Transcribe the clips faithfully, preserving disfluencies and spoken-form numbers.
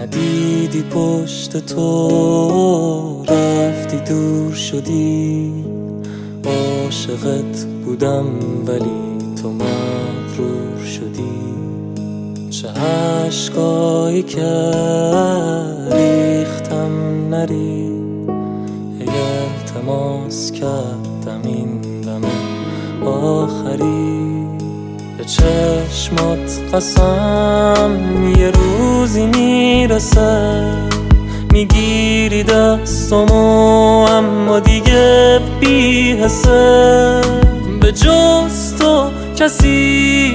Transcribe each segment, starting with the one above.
ندیدی پشت تو رفتی دور شدی. عاشقت بودم ولی تو مغرور شدی. چه عشقایی که ریختم نری، ای التماس کردم این دم آخری. به چشمات قسم یه روزی میرسه، میگیری دستمو اما دیگه بی حسه. به جز تو کسی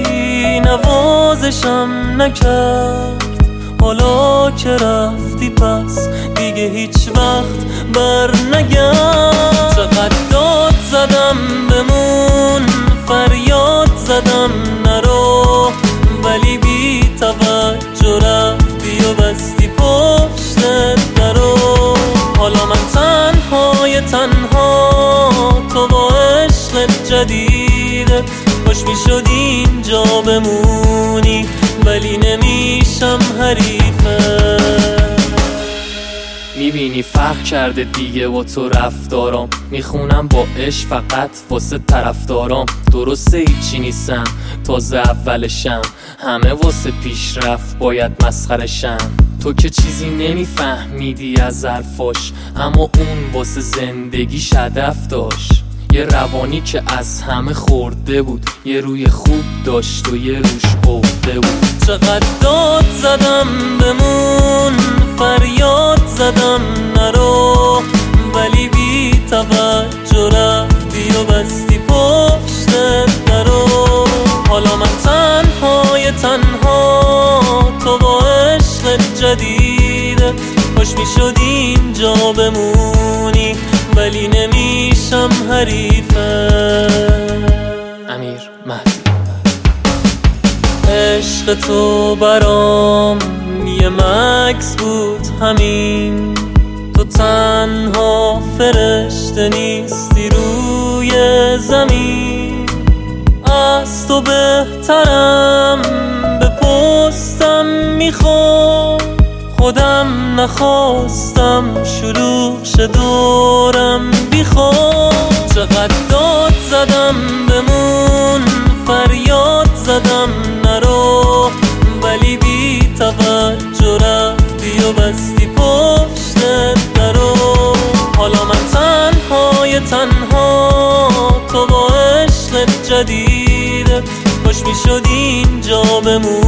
نوازشم نکرد، حالا که رفتی پس دیگه هیچ وقت بر نگرد. چقدر داد زدم بمون، فریاد زدم نرو، ولی بی توجه رفتی و بستی پشتت درو. حالا من تنهای تنها، تو با عشق جدیدت خوش می شد اینجا بمونی، ولی نمیشم حریفت. میبینی فرق کرده دیگه با تو رفتارام، میخونم با عشق فقط واسه طرفدارام. درسته هیچی نیستم، تازه اولشم، همه واسه پیشرفت باید مسخرشم. تو که چیزی نمیفهمیدی از حرفاش، اما اون واسه زندگیش هدف داشت. یه روانی که از همه خورده بود، یه روی خوب داشت و یه روش عقده بود. چقدر داد زدم بمون، فریاد زدم نرو، ولی بی توجه رفتی و بستی پشتت درو. حالا من تنهای تنها، تو با عشق جدیدت خوش می شد اینجا بمونی، ولی نمیشم حریفت. امیر مهدی. عشق تو برام یه مکس بود همین، تو تنها فرشته نیستی روی زمین. از تو بهترم به پستم میخوام، خودم نخواستم شلوغ شه دورم بیخوام. چقدر داد زدم بمون، فریاد زدم نرو، ولی بی توجه رفتی و بستی پشتت درو. حالا من تنهای تنها، تو با عشق جدیدت خوش می شد اینجا بمون،